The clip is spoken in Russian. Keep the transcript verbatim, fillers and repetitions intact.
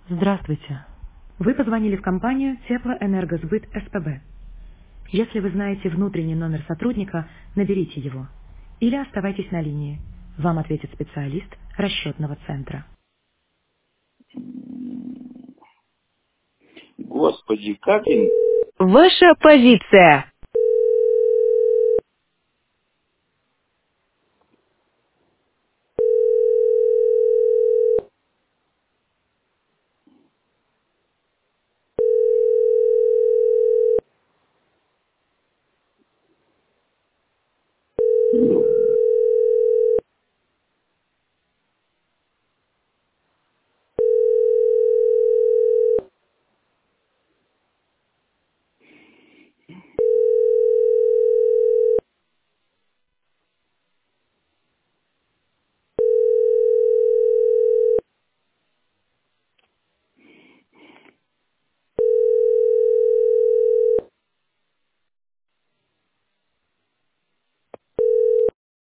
Здравствуйте. Вы позвонили в компанию Теплоэнергосбыт СПБ. Если вы знаете внутренний номер сотрудника, наберите его. Или оставайтесь на линии. Вам ответит специалист расчетного центра. Господи, как им... Ваша позиция.